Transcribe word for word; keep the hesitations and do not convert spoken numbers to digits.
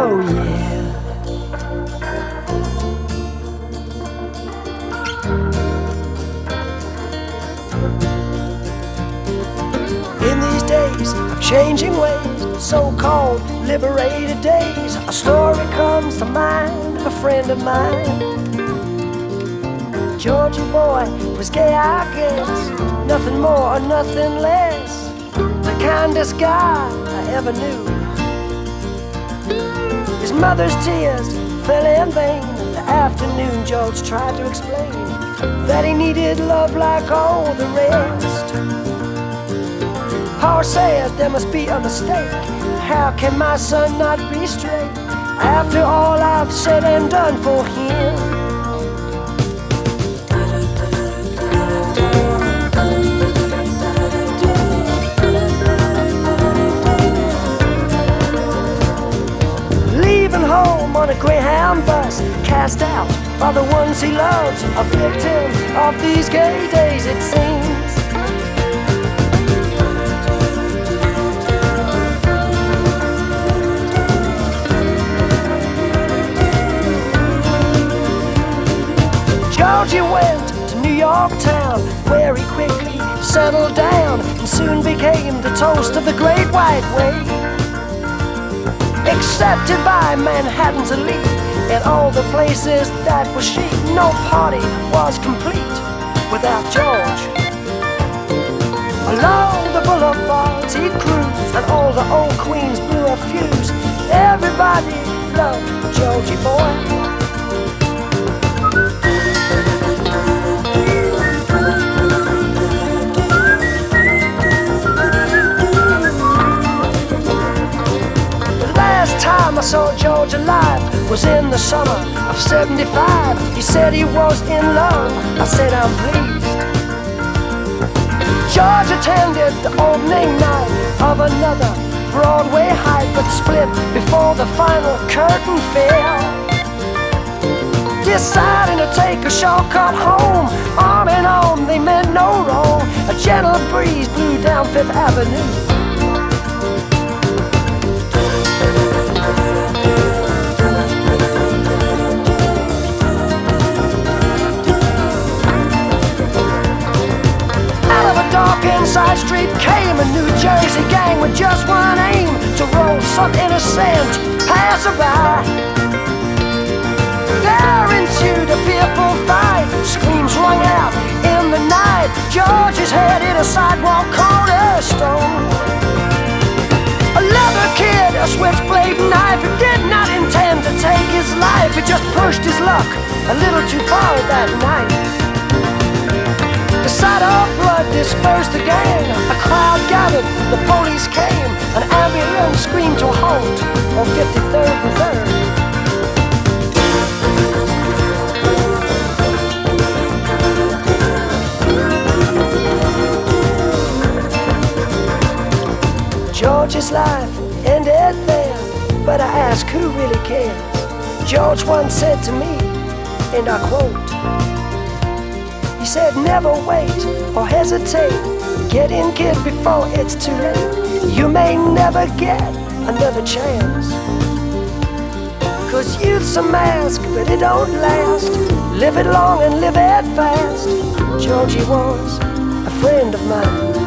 Oh yeah. In these days of changing ways, so-called liberated days, a story comes to mind of a friend of mine. Georgie boy was gay, I guess, nothing more or nothing less, the kindest guy I ever knew. His mother's tears fell in vain. The afternoon George tried to explain that he needed love like all the rest. Paul said there must be a mistake. How can my son not be straight after all I've said and done for him? Leaving home on a Greyhound bus, cast out by the ones he loves, a victim of these gay days it seems. Georgie went to New York town, where he quickly settled down and soon became the toast of the Great White Way. Accepted by Manhattan's elite and all the places that were chic, no party was complete without George. Along the boulevards he'd cruise and all the old queens blew a fuse. Everybody loved Georgie boy. Time I saw George alive was in the summer of seventy-five. He said he was in love, I said I'm pleased. George attended the opening night of another Broadway hype, but split before the final curtain fell. Deciding to take a shortcut home, arm in arm they meant no wrong. A gentle breeze blew down Fifth Avenue. Dark side street came a New Jersey gang with just one aim, to roll some innocent passerby. There ensued a fearful fight, screams rung out in the night. George's head hit a sidewalk cornerstone. A leather kid, a switchblade knife, he did not intend to take his life. He just pushed his luck a little too far that night. The sight of blood dispersed the gang. A crowd gathered, the police came. An ambulance screamed to a halt on fifty-third and third. George's life ended there, but I ask who really cares. George once said to me, and I quote, he said, never wait or hesitate. Get in, kid, before it's too late. You may never get another chance. Cause youth's a mask, but it don't last. Live it long and live it fast. Georgie was a friend of mine.